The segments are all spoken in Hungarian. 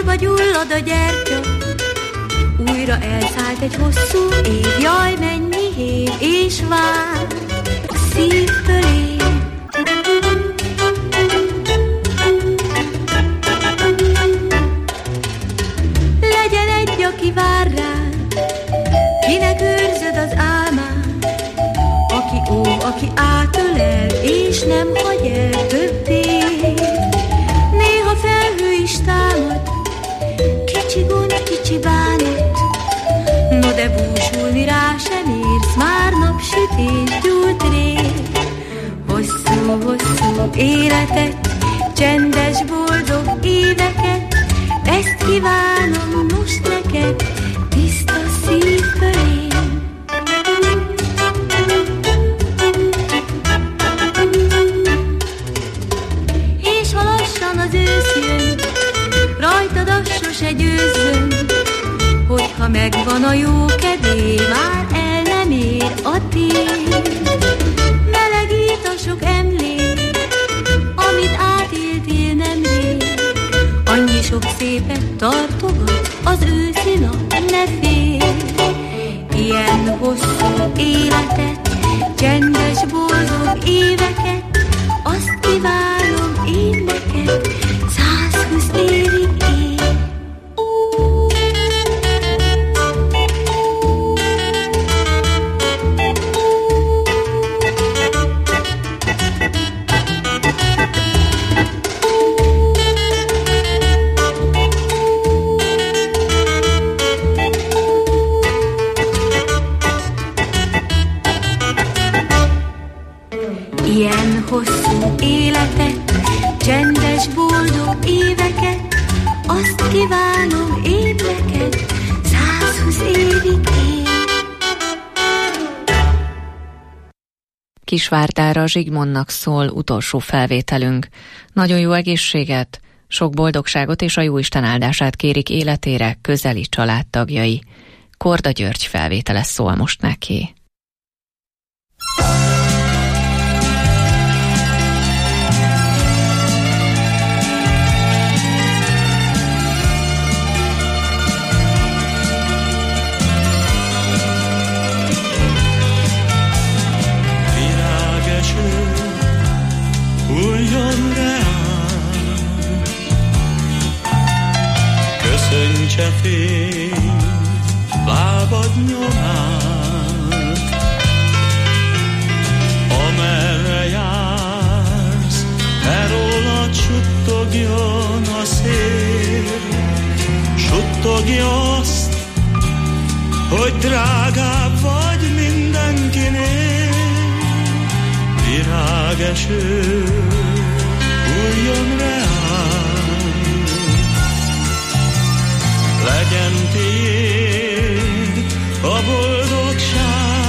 Nyírba gyullad a gyertya, újra elszállt egy hosszú év. Jaj, mennyi év és vár a szív fölé. Legyen egy, aki vár rád, kinek őrzöd az álmát, aki óv, aki átölel, és nem hagy el többé. Néha felhő is támad, kicsi gond, kicsi bánat, no de búsulni rá sem érsz, már napsütés gyújt rég. Hosszú életet, csendes, boldog éveket, ezt kívánom most neked, tiszta szív fölé. És ha lassan az ősz jön, rajtad az sose győzzön, hogyha megvan a jó kedély, már el nem ér a tél. Melegít a sok emlék, amit átéltél nemrég, annyi sok szépet tartogat az őszi nap, ne félj. Ilyen hosszú életet, csendes, boldog éveket, azt kívánom én neked, 120 évig él. Ilyen hosszú életet, csendes, boldog éveket, azt kívánom én neked, 120 évig él. Kisvárdára Zsigmondnak szól utolsó felvételünk. Nagyon jó egészséget, sok boldogságot és a Jóisten áldását kérik életére közeli családtagjai. Korda György felvétele szól most neki. Hulljon reám, köszöntse fény lábad nyomát, amerre jársz, rólad suttogjon a szél, suttogja azt, hogy drágább vagy mindenkinél. Virágeső, hulljon reám, legyen tiéd a boldogság,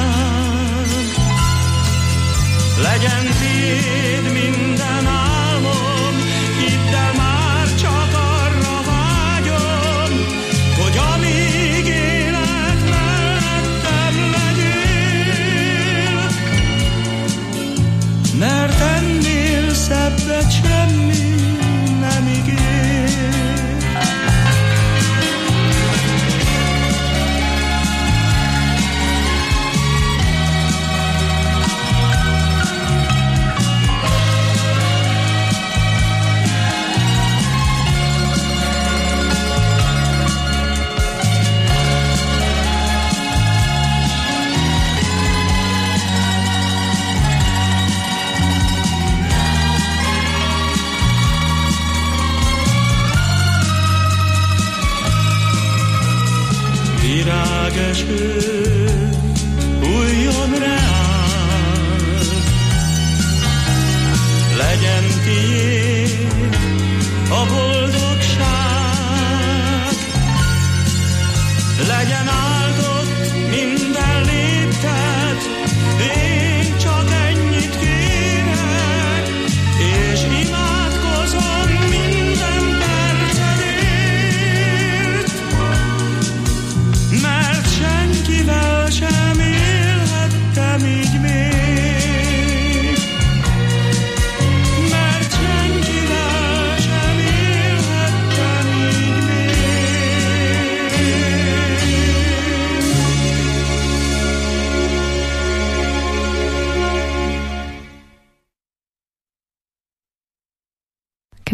legyen tiéd minden álmom, hidd el, már csak arra vágyom, hogy amíg élek mellettem legyél, mert ennél szebbet semmi nem ígér.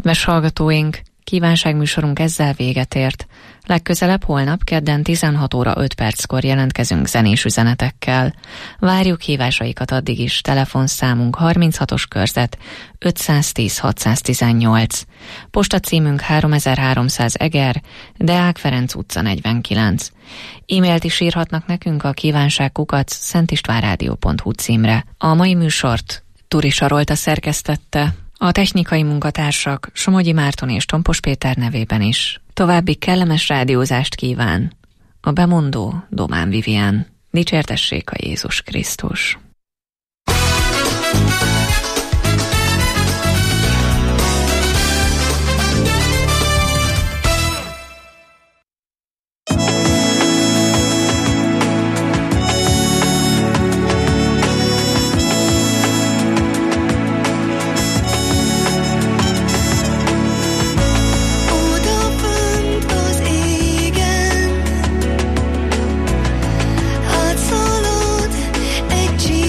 Kedves hallgatóink, kívánságműsorunk ezzel véget ért. Legközelebb holnap kedden 16 óra 5 perckor jelentkezünk zenés üzenetekkel. Várjuk hívásaikat addig is, telefonszámunk 36-os körzet 510 618. Postacímünk 3300 Eger, Deák Ferenc utca 49. E-mailt is írhatnak nekünk a kívánság@szentistvánradio.hu címre. A mai műsort Turi Sarolta szerkesztette, a technikai munkatársak Somogyi Márton és Tompos Péter nevében is. További kellemes rádiózást kíván a bemondó Domán Vivien. Dicsértessék a Jézus Krisztus! Átszalad egy csík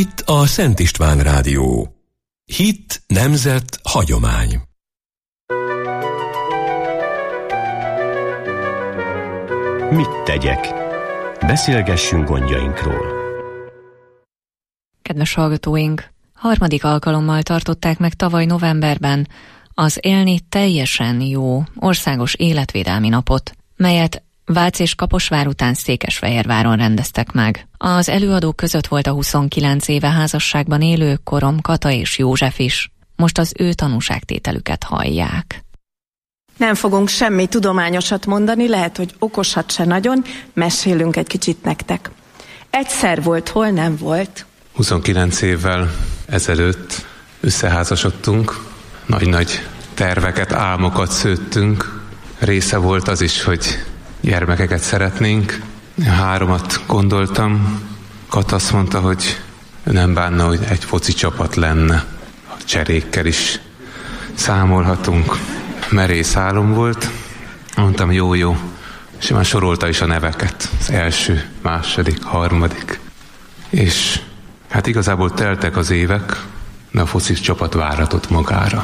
Itt a Szent István Rádió. Hit, nemzet, hagyomány. Mit tegyek? Beszélgessünk gondjainkról. Kedves hallgatóink, 3. alkalommal tartották meg tavaly novemberben az Élni teljesen jó országos életvédelmi napot, melyet Vác és Kaposvár után Székesfehérváron rendeztek meg. Az előadók között volt a 29 éve házasságban élő Korom Kata és József is. Most az ő tanúságtételüket hallják. Nem fogunk semmi tudományosat mondani, lehet, hogy okosat se nagyon, mesélünk egy kicsit nektek. Egyszer volt, hol nem volt. 29 évvel ezelőtt összeházasodtunk, nagy-nagy terveket, álmokat szőttünk. Része volt az is, hogy gyermekeket szeretnénk. 3 gondoltam. Kata azt mondta, hogy nem bánna, hogy egy foci csapat lenne. A cserékkel is számolhatunk. Merész álom volt. Mondtam, jó. És már sorolta is a neveket. Az első, második, harmadik. És hát igazából teltek az évek, de a foci csapat váratott magára.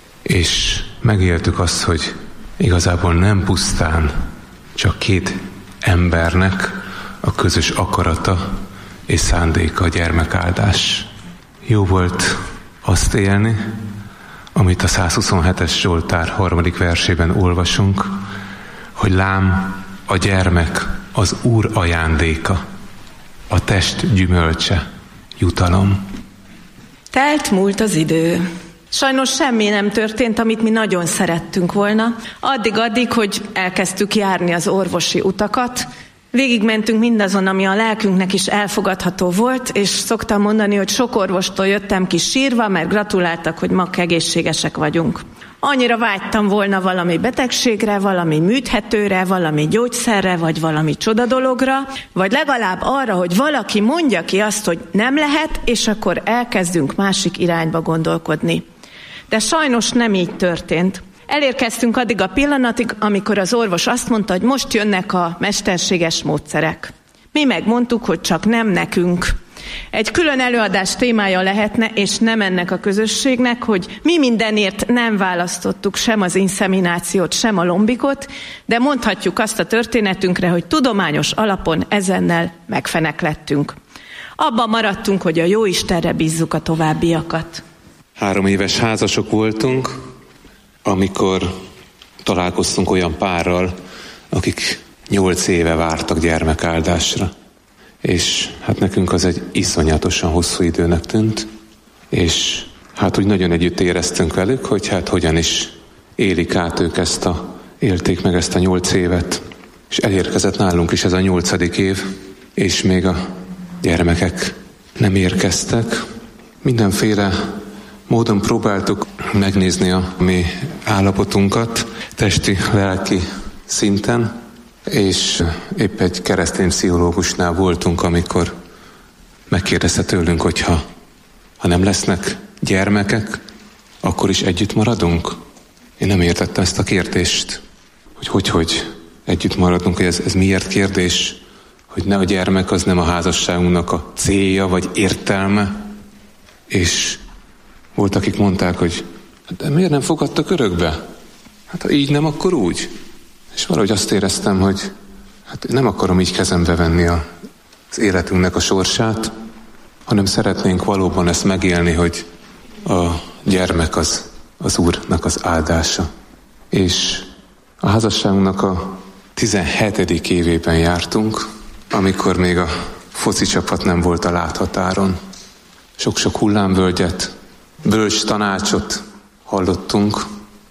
És megéltük azt, hogy igazából nem pusztán csak 2 embernek a közös akarata és szándéka a gyermekáldás. Jó volt azt élni, amit a 127-es Zsoltár 3. versében olvasunk, hogy lám a gyermek az Úr ajándéka, a test gyümölcse, jutalom. Telt múlt az idő. Sajnos semmi nem történt, amit mi nagyon szerettünk volna. Addig, hogy elkezdtük járni az orvosi utakat. Végigmentünk mindazon, ami a lelkünknek is elfogadható volt, és szoktam mondani, hogy sok orvostól jöttem ki sírva, mert gratuláltak, hogy ma egészségesek vagyunk. Annyira vágytam volna valami betegségre, valami műthetőre, valami gyógyszerre, vagy valami csodadologra, vagy legalább arra, hogy valaki mondja ki azt, hogy nem lehet, és akkor elkezdünk másik irányba gondolkodni. De sajnos nem így történt. Elérkeztünk addig a pillanatig, amikor az orvos azt mondta, hogy most jönnek a mesterséges módszerek. Mi megmondtuk, hogy csak nem nekünk. Egy külön előadás témája lehetne, és nem ennek a közösségnek, hogy mi mindenért nem választottuk sem az inszeminációt, sem a lombikot, de mondhatjuk azt a történetünkre, hogy tudományos alapon ezennel megfeneklettünk. Abban maradtunk, hogy a Jóistenre bízzuk a továbbiakat. 3 éves házasok voltunk, amikor találkoztunk olyan párral, akik 8 éve vártak gyermekáldásra. És hát nekünk az egy iszonyatosan hosszú időnek tűnt, és hát úgy nagyon együtt éreztünk velük, hogy hát hogyan is élik át ők élték meg ezt a 8 évet. És elérkezett nálunk is ez a 8. év, és még a gyermekek nem érkeztek. Mindenféle módon próbáltuk megnézni a mi állapotunkat, testi, lelki szinten, és épp egy keresztény pszichológusnál voltunk, amikor megkérdezte tőlünk, hogy ha nem lesznek gyermekek, akkor is együtt maradunk? Én nem értettem ezt a kérdést, hogy együtt maradunk, hogy ez miért kérdés, hogy ne a gyermek az nem a házasságunknak a célja vagy értelme, és volt, akik mondták, hogy de miért nem fogadtak örökbe? Hát ha így nem, akkor úgy. És valahogy azt éreztem, hogy hát nem akarom így kezembe venni az életünknek a sorsát, hanem szeretnénk valóban ezt megélni, hogy a gyermek az Úrnak az áldása. És a házasságunknak a 17. évében jártunk, amikor még a foci csapat nem volt a láthatáron. Sok-sok hullámvölgyet, bölcs tanácsot hallottunk,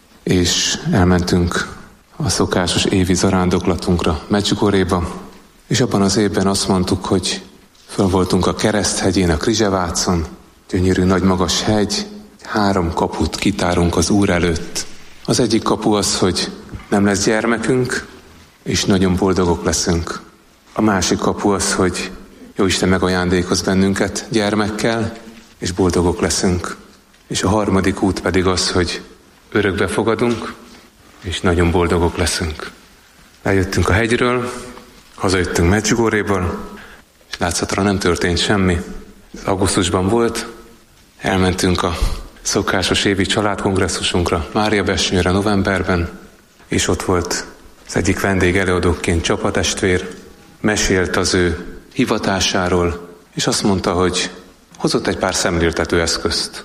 és elmentünk a szokásos évi zarándoklatunkra Medjugorjéba, és abban az évben azt mondtuk, hogy föl voltunk a Kereszthegyén, a Krizsevácon, gyönyörű nagy magas hegy, 3 kaput kitárunk az Úr előtt. Az egyik kapu az, hogy nem lesz gyermekünk, és nagyon boldogok leszünk. A másik kapu az, hogy Jóisten megajándékoz bennünket gyermekkel, és boldogok leszünk. És a harmadik út pedig az, hogy örökbe fogadunk, és nagyon boldogok leszünk. Lejöttünk a hegyről, hazajöttünk Medjugorjéból, és látszatra nem történt semmi. Augusztusban volt, elmentünk a szokásos évi családkongresszusunkra, Máriabesnyőre novemberben, és ott volt az egyik vendég előadóként csapatestvér, mesélt az ő hivatásáról, és azt mondta, hogy hozott egy pár szemléltető eszközt.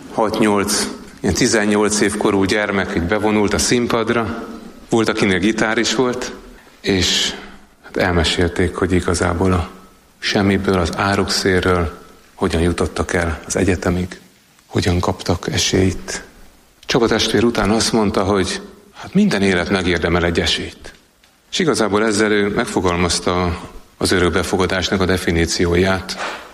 6-8, ilyen 18 évkorú gyermek így bevonult a színpadra, volt, akinél gitár is volt, és elmesélték, hogy igazából a semmiből, az árukszérről hogyan jutottak el az egyetemig, hogyan kaptak esélyt. Csapatestvér után azt mondta, hogy hát minden élet megérdemel egy esélyt. És igazából ezzel ő megfogalmazta az örökbefogadásnak a definícióját,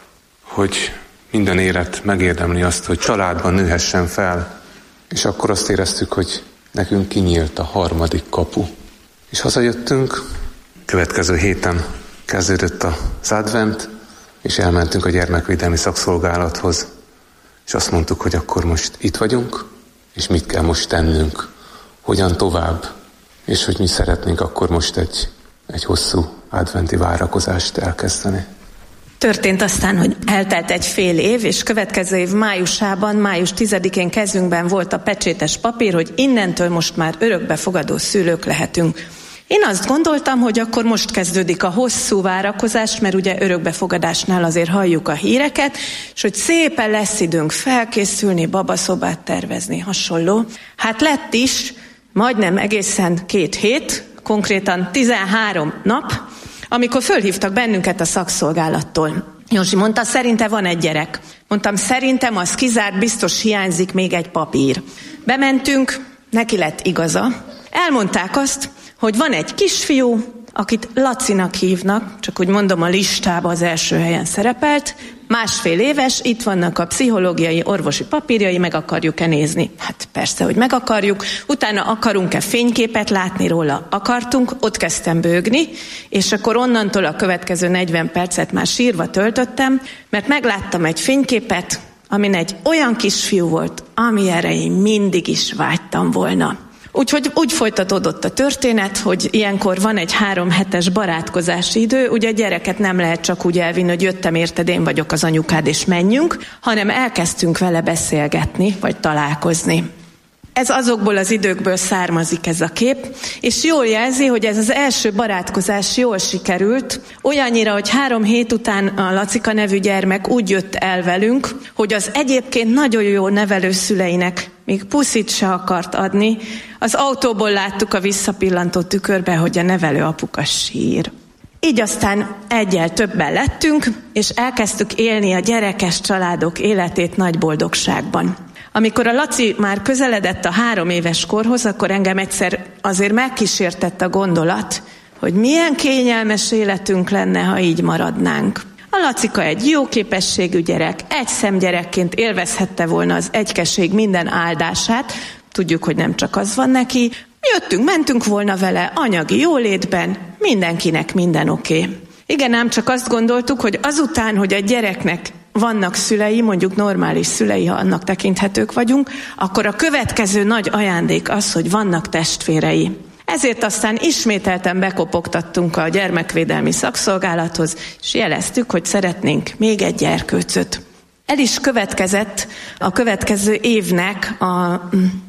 hogy minden élet megérdemli azt, hogy családban nőhessen fel. És akkor azt éreztük, hogy nekünk kinyílt a harmadik kapu. És hazajöttünk, következő héten kezdődött az advent, és elmentünk a gyermekvédelmi szakszolgálathoz, és azt mondtuk, hogy akkor most itt vagyunk, és mit kell most tennünk, hogyan tovább, és hogy mi szeretnénk akkor most egy hosszú adventi várakozást elkezdeni. Történt aztán, hogy eltelt egy fél év, és következő év májusában, május 10-én kezünkben volt a pecsétes papír, hogy innentől most már örökbefogadó szülők lehetünk. Én azt gondoltam, hogy akkor most kezdődik a hosszú várakozás, mert ugye örökbefogadásnál azért halljuk a híreket, és hogy szépen lesz időnk felkészülni, babaszobát tervezni, hasonló. Hát lett is, majdnem egészen 2 hét, konkrétan 13 nap, amikor fölhívtak bennünket a szakszolgálattól. Józsi mondta, szerinte van egy gyerek. Mondtam, szerintem az kizárt, biztos hiányzik még egy papír. Bementünk, neki lett igaza. Elmondták azt, hogy van egy kisfiú, akit Lacinak hívnak, csak úgy mondom, a listában az első helyen szerepelt, 1,5 éves, itt vannak a pszichológiai, orvosi papírjai, meg akarjuk-e nézni? Hát persze, hogy meg akarjuk. Utána akarunk-e fényképet látni róla? Akartunk, ott kezdtem bőgni, és akkor onnantól a következő 40 percet már sírva töltöttem, mert megláttam egy fényképet, amin egy olyan kisfiú volt, amilyenre én mindig is vágytam volna. Úgyhogy úgy folytatódott a történet, hogy ilyenkor van egy 3 hetes barátkozási idő, ugye a gyereket nem lehet csak úgy elvinni, hogy jöttem érted, én vagyok az anyukád és menjünk, hanem elkezdtünk vele beszélgetni, vagy találkozni. Ez azokból az időkből származik ez a kép, és jól jelzi, hogy ez az első barátkozás jól sikerült, olyannyira, hogy 3 hét után a Lacika nevű gyermek úgy jött el velünk, hogy az egyébként nagyon jó nevelőszüleinek még puszit se akart adni. Az autóból láttuk a visszapillantó tükörbe, hogy a nevelő apuka sír. Így aztán egyel többen lettünk, és elkezdtük élni a gyerekes családok életét nagy boldogságban. Amikor a Laci már közeledett a 3 éves korhoz, akkor engem egyszer azért megkísértett a gondolat, hogy milyen kényelmes életünk lenne, ha így maradnánk. A Lacika egy jó képességű gyerek, egy szemgyerekként élvezhette volna az egykeség minden áldását, tudjuk, hogy nem csak az van neki, jöttünk, mentünk volna vele anyagi jólétben, mindenkinek minden oké. Igen, ám csak azt gondoltuk, hogy azután, hogy a gyereknek vannak szülei, mondjuk normális szülei, ha annak tekinthetők vagyunk, akkor a következő nagy ajándék az, hogy vannak testvérei. Ezért aztán ismételten bekopogtattunk a gyermekvédelmi szakszolgálathoz, és jeleztük, hogy szeretnénk még egy gyerkőcöt. El is következett a következő évnek a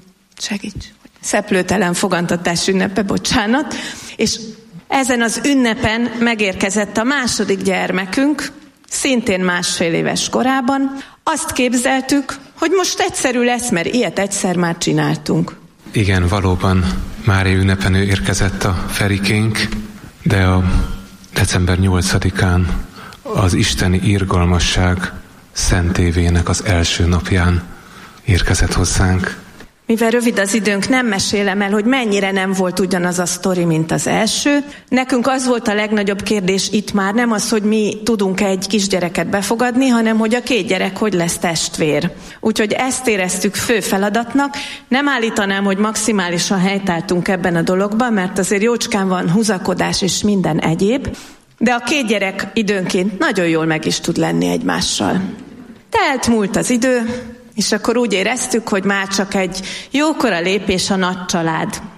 szeplőtelen fogantatás ünnepe, bocsánat, és ezen az ünnepen megérkezett a második gyermekünk, szintén 1,5 éves korában. Azt képzeltük, hogy most egyszerű lesz, mert ilyet egyszer már csináltunk. Igen, valóban Mária ünnepen érkezett a Ferikénk, de a december 8-án az isteni irgalmasság szentévének az első napján érkezett hozzánk. Mivel rövid az időnk, nem mesélem el, hogy mennyire nem volt ugyanaz a sztori, mint az első. Nekünk az volt a legnagyobb kérdés itt már, nem az, hogy mi tudunk egy kisgyereket befogadni, hanem hogy a 2 gyerek hogy lesz testvér. Úgyhogy ezt éreztük fő feladatnak. Nem állítanám, hogy maximálisan helytáltunk ebben a dologban, mert azért jócskán van húzakodás és minden egyéb, de a 2 gyerek időnként nagyon jól meg is tud lenni egymással. Telt múlt az idő, és akkor úgy éreztük, hogy már csak egy jókora lépés a nagy család.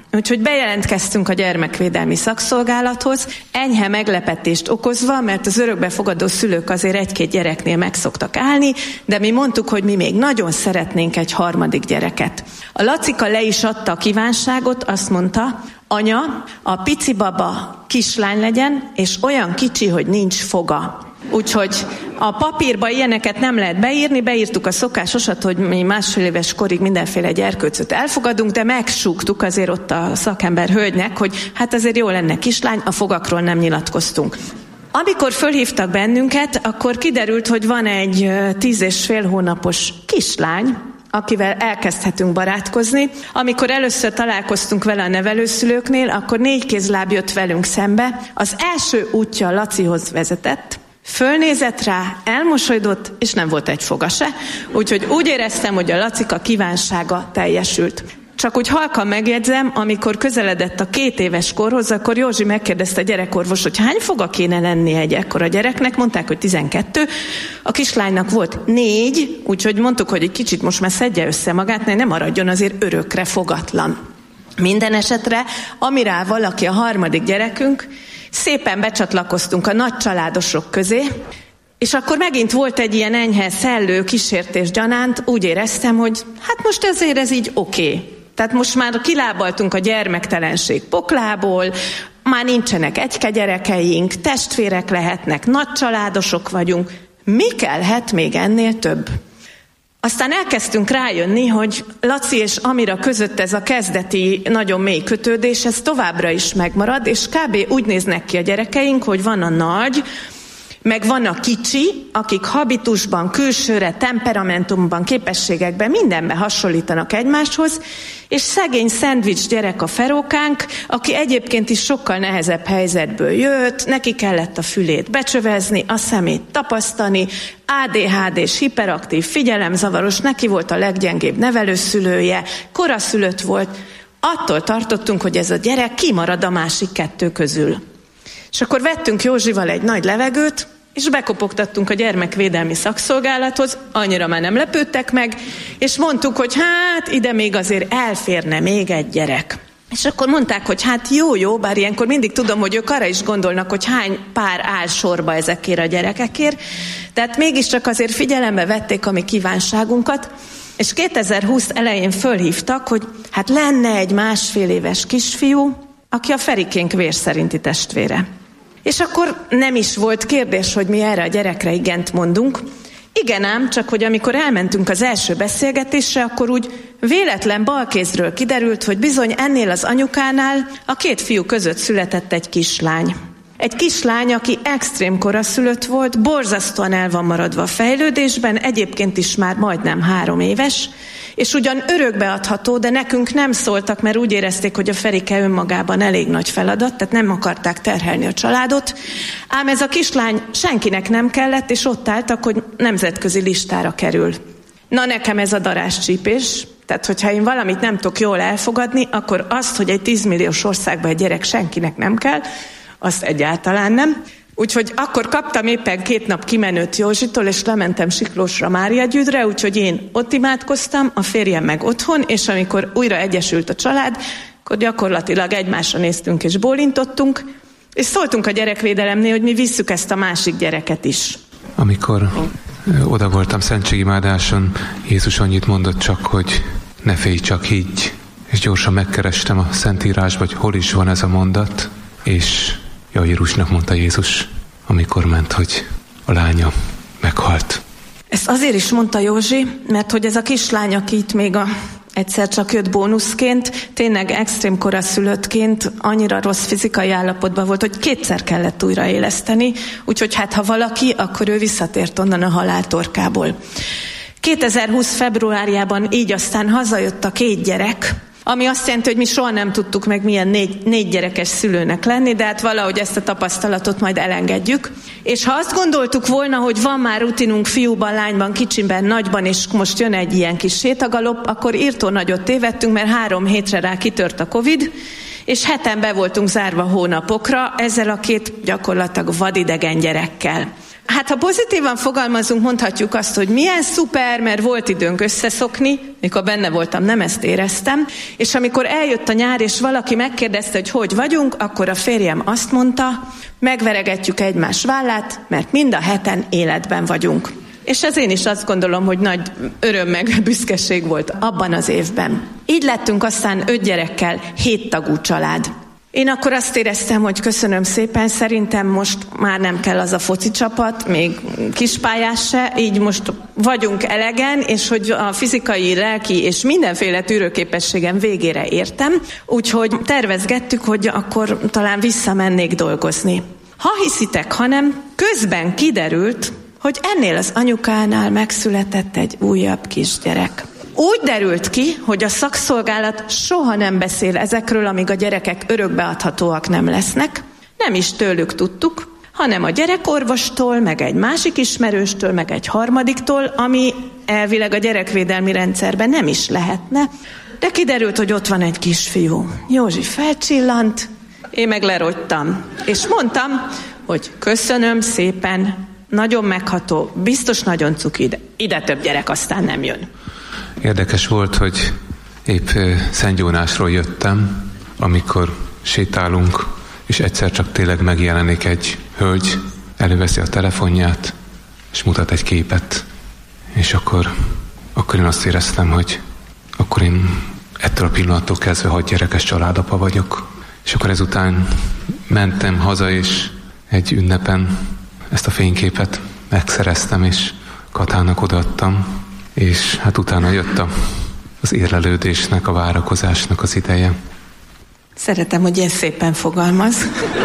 Úgyhogy bejelentkeztünk a gyermekvédelmi szakszolgálathoz, enyhe meglepetést okozva, mert az örökbefogadó szülők azért egy-két gyereknél meg szoktak állni, de mi mondtuk, hogy mi még nagyon szeretnénk egy harmadik gyereket. A Lacika le is adta a kívánságot, azt mondta, anya, a pici baba kislány legyen, és olyan kicsi, hogy nincs foga. Úgyhogy a papírba ilyeneket nem lehet beírni, beírtuk a szokásosat, hogy mi 1,5 éves korig mindenféle gyerkőcöt elfogadunk, de megsúgtuk azért ott a szakember hölgynek, hogy hát azért jó lenne kislány, a fogakról nem nyilatkoztunk. Amikor fölhívtak bennünket, akkor kiderült, hogy van egy 10,5 hónapos kislány, akivel elkezdhetünk barátkozni. Amikor először találkoztunk vele a nevelőszülőknél, akkor 4 kézláb jött velünk szembe. Az első útja a Lacihoz vezetett, fölnézett rá, elmosolydott, és nem volt egy foga se. Úgyhogy úgy éreztem, hogy a Lacika kívánsága teljesült. Csak úgy halkan megjegyzem, amikor közeledett a 2 éves korhoz, akkor Józsi megkérdezte a gyerekorvos, hogy hány foga kéne lennie egy ekkora gyereknek, mondták, hogy 12, a kislánynak volt 4, úgyhogy mondtuk, hogy egy kicsit most már szedje össze magát, ne maradjon azért örökre fogatlan. Minden esetre, amire valaki a harmadik gyerekünk, szépen becsatlakoztunk a nagy családosok közé, és akkor megint volt egy ilyen enyhe szellő kísértés gyanánt, úgy éreztem, hogy hát most ezért ez így oké. Tehát most már kilábaltunk a gyermektelenség poklából, már nincsenek egyke gyerekeink, testvérek lehetnek, nagy családosok vagyunk. Mi kellhet még ennél több? Aztán elkezdtünk rájönni, hogy Laci és Amira között ez a kezdeti nagyon mély kötődés, ez továbbra is megmarad, és kb. Úgy néznek ki a gyerekeink, hogy van a nagy, meg van a kicsi, akik habitusban, külsőre, temperamentumban, képességekben, mindenben hasonlítanak egymáshoz, és szegény szendvics gyerek a Ferókánk, aki egyébként is sokkal nehezebb helyzetből jött, neki kellett a fülét becsövezni, a szemét tapasztani, ADHD-s, hiperaktív, figyelemzavaros, neki volt a leggyengébb nevelőszülője, koraszülött volt, attól tartottunk, hogy ez a gyerek kimarad a másik 2 közül. És akkor vettünk Józsival egy nagy levegőt, és bekopogtattunk a gyermekvédelmi szakszolgálathoz, annyira már nem lepődtek meg, és mondtuk, hogy hát ide még azért elférne még egy gyerek. És akkor mondták, hogy hát jó, bár ilyenkor mindig tudom, hogy ők arra is gondolnak, hogy hány pár áll sorba ezekért a gyerekekért, tehát mégiscsak azért figyelembe vették a mi kívánságunkat, és 2020 elején fölhívtak, hogy hát lenne egy 1,5 éves kisfiú, aki a Ferikénk vér szerinti testvére. És akkor nem is volt kérdés, hogy mi erre a gyerekre igent mondunk. Igen ám, csak hogy amikor elmentünk az első beszélgetésre, akkor úgy véletlen balkézről kiderült, hogy bizony ennél az anyukánál a 2 fiú között született egy kislány. Egy kislány, aki extrém koraszülött volt, borzasztóan el van maradva a fejlődésben, egyébként is már majdnem 3 éves, és ugyan örökbeadható, de nekünk nem szóltak, mert úgy érezték, hogy a Ferike önmagában elég nagy feladat, tehát nem akarták terhelni a családot. Ám ez a kislány senkinek nem kellett, és ott álltak, hogy nemzetközi listára kerül. Na nekem ez a darázscsípés, tehát hogyha én valamit nem tudok jól elfogadni, akkor azt, hogy egy 10 milliós országban egy gyerek senkinek nem kell, azt egyáltalán nem. Úgyhogy akkor kaptam éppen 2 nap kimenőt Józsitól, és lementem Siklósra Máriagyűdre, úgyhogy én ott imádkoztam, a férjem meg otthon, és amikor újra egyesült a család, akkor gyakorlatilag egymásra néztünk és bólintottunk, és szóltunk a gyerekvédelemnél, hogy mi visszük ezt a másik gyereket is. Amikor oda voltam szentségimádáson, Jézus annyit mondott csak, hogy ne félj, csak higgy. És gyorsan megkerestem a Szentírásba, hogy hol is van ez a mondat, és Jairusnak mondta Jézus, amikor ment, hogy a lánya meghalt. Ezt azért is mondta Józsi, mert hogy ez a kislány, aki itt még egyszer csak jött bónuszként, tényleg extrém koraszülöttként annyira rossz fizikai állapotban volt, hogy 2-szer kellett újraéleszteni, úgyhogy hát ha valaki, akkor ő visszatért onnan a haláltorkából. 2020 februárjában így aztán hazajött a 2 gyerek, ami azt jelenti, hogy mi soha nem tudtuk meg milyen 4 gyerekes szülőnek lenni, de hát valahogy ezt a tapasztalatot majd elengedjük. És ha azt gondoltuk volna, hogy van már rutinunk fiúban, lányban, kicsimben, nagyban, és most jön egy ilyen kis sétagalop, akkor írtó nagyot tévedtünk, mert 3 hétre rá kitört a Covid, és heten be voltunk zárva hónapokra ezzel a 2 gyakorlatilag vadidegen gyerekkel. Hát ha pozitívan fogalmazunk, mondhatjuk azt, hogy milyen szuper, mert volt időnk összeszokni, mikor benne voltam, nem ezt éreztem, és amikor eljött a nyár, és valaki megkérdezte, hogy vagyunk, akkor a férjem azt mondta, megveregetjük egymás vállát, mert mind a heten életben vagyunk. És ez én is azt gondolom, hogy nagy öröm meg büszkeség volt abban az évben. Így lettünk aztán 5 gyerekkel 7 tagú család. Én akkor azt éreztem, hogy köszönöm szépen, szerintem most már nem kell az a foci csapat, még kispályás se, így most vagyunk elegen, és hogy a fizikai, lelki és mindenféle tűrőképességem végére értem, úgyhogy tervezgettük, hogy akkor talán visszamennék dolgozni. Ha hiszitek, hanem közben kiderült, hogy ennél az anyukánál megszületett egy újabb kisgyerek. Úgy derült ki, hogy a szakszolgálat soha nem beszél ezekről, amíg a gyerekek örökbeadhatóak nem lesznek. Nem is tőlük tudtuk, hanem a gyerekorvostól, meg egy másik ismerőstől, meg egy harmadiktól, ami elvileg a gyerekvédelmi rendszerben nem is lehetne. De kiderült, hogy ott van egy kisfiú. Józsi felcsillant, én meg lerogytam. És mondtam, hogy köszönöm szépen, nagyon megható, biztos nagyon cuki, ide több gyerek aztán nem jön. Érdekes volt, hogy épp Szent Jónásról jöttem, amikor sétálunk, és egyszer csak tényleg megjelenik egy hölgy, előveszi a telefonját, és mutat egy képet. És akkor én azt éreztem, hogy akkor én ettől a pillanattól kezdve 6 gyerekes családapa vagyok. És akkor ezután mentem haza, és egy ünnepen ezt a fényképet megszereztem, és Katának odaadtam. És hát utána jött az érlelődésnek, a várakozásnak az ideje. Szeretem, hogy ilyen szépen fogalmaz.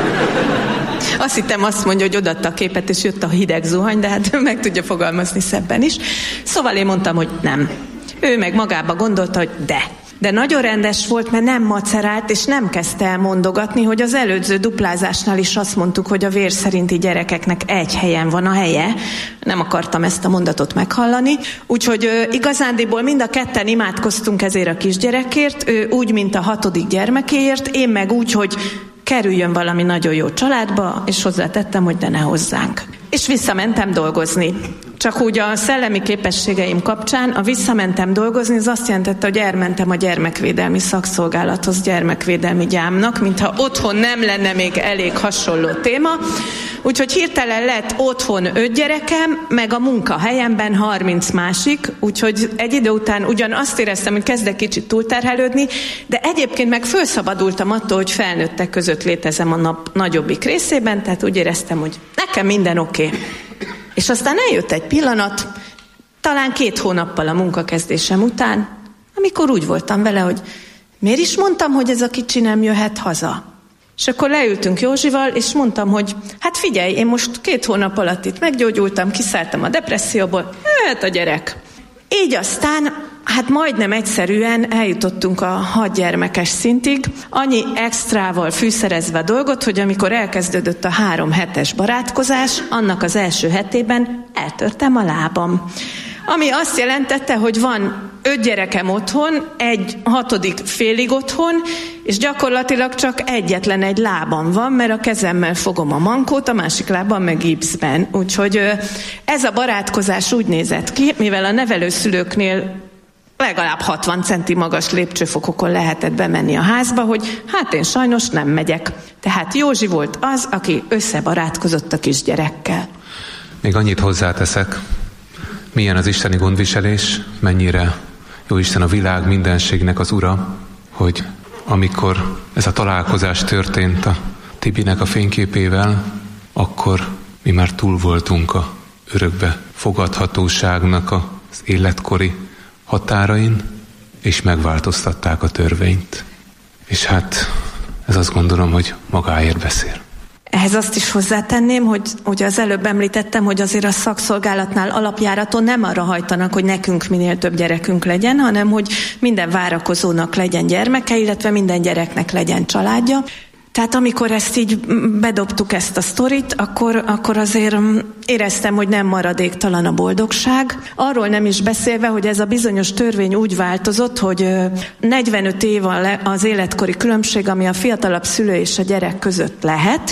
Azt hittem, azt mondja, hogy odaadta a képet, és jött a hideg zuhany, de hát meg tudja fogalmazni szebben is. Szóval én mondtam, hogy nem. Ő meg magába gondolta, hogy de nagyon rendes volt, mert nem macerált, és nem kezdte el mondogatni, hogy az előző duplázásnál is azt mondtuk, hogy a vér szerinti gyerekeknek egy helyen van a helye. Nem akartam ezt a mondatot meghallani. Úgyhogy igazándiból mind a ketten imádkoztunk ezért a kisgyerekért, ő úgy, mint a 6. gyermekéért, én meg úgy, hogy kerüljön valami nagyon jó családba, és hozzátettem, hogy de ne hozzánk. És visszamentem dolgozni. Csak úgy a szellemi képességeim kapcsán, a visszamentem dolgozni, az azt jelentette, hogy elmentem a gyermekvédelmi szakszolgálathoz gyermekvédelmi gyámnak, mintha otthon nem lenne még elég hasonló téma. Úgyhogy hirtelen lett otthon 5 gyerekem, meg a munkahelyemben 30 másik, úgyhogy egy idő után ugyan azt éreztem, hogy kezdek kicsit túlterhelődni, de egyébként meg felszabadultam attól, hogy felnőttek között létezem a nap nagyobbik részében, tehát úgy éreztem, hogy nekem minden oké. És aztán eljött egy pillanat, talán 2 hónappal a munkakezdésem után, amikor úgy voltam vele, hogy miért is mondtam, hogy ez a kicsi nem jöhet haza? És akkor leültünk Józsival, és mondtam, hogy hát figyelj, én most 2 hónap alatt itt meggyógyultam, kiszálltam a depresszióból, jöhet a gyerek. Így aztán, hát majdnem egyszerűen eljutottunk a 6 gyermekes szintig, annyi extrával fűszerezve a dolgot, hogy amikor elkezdődött a 3 hetes barátkozás, annak az első hetében eltörtem a lábam. Ami azt jelentette, hogy van 5 gyerekem otthon, egy 6. félig otthon, és gyakorlatilag csak egyetlen egy lábam van, mert a kezemmel fogom a mankót, a másik lábam meg gipszben. Úgyhogy ez a barátkozás úgy nézett ki, mivel a nevelőszülőknél legalább 60 centi magas lépcsőfokokon lehetett bemenni a házba, hogy hát én sajnos nem megyek. Tehát Józsi volt az, aki összebarátkozott a kisgyerekkel. Még annyit hozzáteszek, milyen az isteni gondviselés, mennyire Jóisten a világ mindenségnek az ura, hogy amikor ez a találkozás történt a Tibinek a fényképével, akkor mi már túl voltunk a örökbe fogadhatóságnak az életkori határain, és megváltoztatták a törvényt. És hát ez azt gondolom, hogy magáért beszél. Ehhez azt is hozzátenném, hogy az előbb említettem, hogy azért a szakszolgálatnál alapjáraton nem arra hajtanak, hogy nekünk minél több gyerekünk legyen, hanem hogy minden várakozónak legyen gyermeke, illetve minden gyereknek legyen családja. Tehát amikor ezt így bedobtuk ezt a sztorit, akkor azért éreztem, hogy nem maradéktalan a boldogság. Arról nem is beszélve, hogy ez a bizonyos törvény úgy változott, hogy 45 év az életkori különbség, ami a fiatalabb szülő és a gyerek között lehet,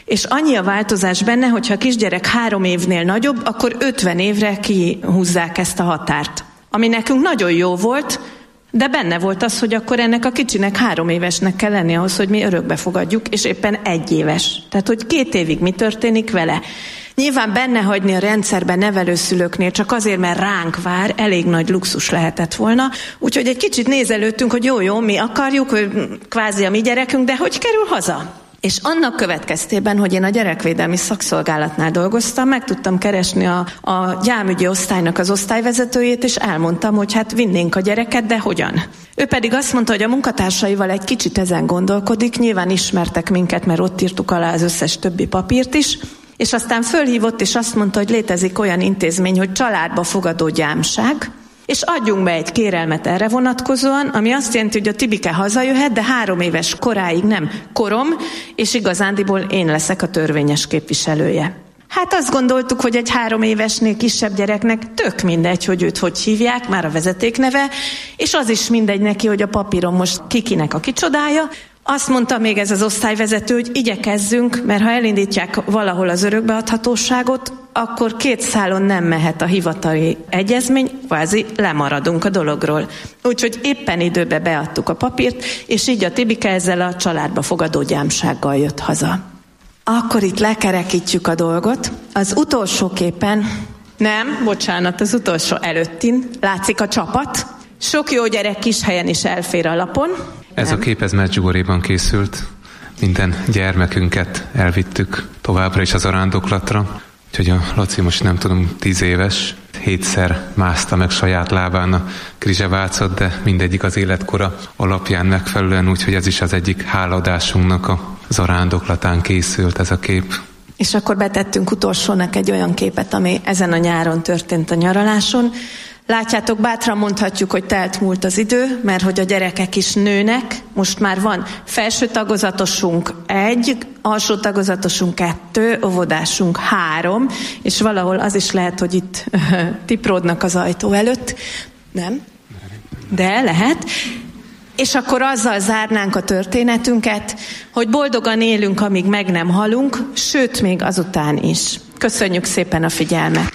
És annyi a változás benne, hogyha a kisgyerek 3 évnél nagyobb, akkor 50 évre kihúzzák ezt a határt. Ami nekünk nagyon jó volt, de benne volt az, hogy akkor ennek a kicsinek 3 évesnek kell lenni ahhoz, hogy mi örökbe fogadjuk, és éppen 1 éves. Tehát, hogy 2 évig mi történik vele. Nyilván benne hagyni a rendszerben nevelőszülőknél csak azért, mert ránk vár, elég nagy luxus lehetett volna. Úgyhogy egy kicsit nézelődtünk, hogy jó, mi akarjuk, hogy kvázi a mi gyerekünk, de hogy kerül haza? És annak következtében, hogy én a gyerekvédelmi szakszolgálatnál dolgoztam, meg tudtam keresni a gyámügyi osztálynak az osztályvezetőjét, és elmondtam, hogy hát vinnénk a gyereket, de hogyan? Ő pedig azt mondta, hogy a munkatársaival egy kicsit ezen gondolkodik, nyilván ismertek minket, mert ott írtuk alá az összes többi papírt is, és aztán fölhívott, és azt mondta, hogy létezik olyan intézmény, hogy családba fogadó gyámság, és adjunk be egy kérelmet erre vonatkozóan, ami azt jelenti, hogy a Tibike hazajöhet, de 3 éves koráig nem korom, és igazándiból én leszek a törvényes képviselője. Hát azt gondoltuk, hogy egy 3 évesnél kisebb gyereknek tök mindegy, hogy őt hogy hívják, már a vezetékneve, és az is mindegy neki, hogy a papíron most kikinek a kicsodája. Azt mondta még ez az osztályvezető, hogy igyekezzünk, mert ha elindítják valahol az örökbeadhatóságot, akkor 2 szálon nem mehet a hivatali egyezmény, kvázi lemaradunk a dologról. Úgyhogy éppen időbe beadtuk a papírt, és így a Tibike ezzel a családba fogadó gyámsággal jött haza. Akkor itt lekerekítjük a dolgot. Az utolsó képen, az utolsó előttin látszik a csapat. Sok jó gyerek kis helyen is elfér a lapon. Ez a kép, ez Medjugorjéban készült. Minden gyermekünket elvittük továbbra is az zarándoklatra. Úgyhogy a Laci most nem tudom, 10 éves. 7-szer mászta meg saját lábán a Krizsevácot, de mindegyik az életkora alapján megfelelően, úgyhogy ez is az egyik hálaadásunknak a zarándoklatán készült ez a kép. És akkor betettünk utolsónak egy olyan képet, ami ezen a nyáron történt a nyaraláson. Látjátok, bátran mondhatjuk, hogy telt múlt az idő, mert hogy a gyerekek is nőnek. Most már van felső tagozatosunk 1, alsó tagozatosunk 2, óvodásunk 3, és valahol az is lehet, hogy itt tipródnak az ajtó előtt. Nem? De lehet. És akkor azzal zárnánk a történetünket, hogy boldogan élünk, amíg meg nem halunk, sőt, még azután is. Köszönjük szépen a figyelmet!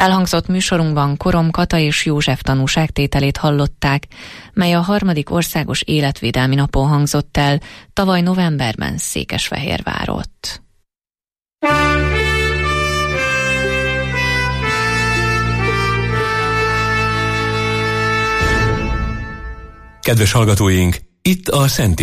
Elhangzott műsorunkban Korom Kata és József tanúságtételét hallották, mely a 3. országos életvédelmi napon hangzott el tavaly novemberben Székesfehérvárott. Kedves hallgatóink, itt a Szent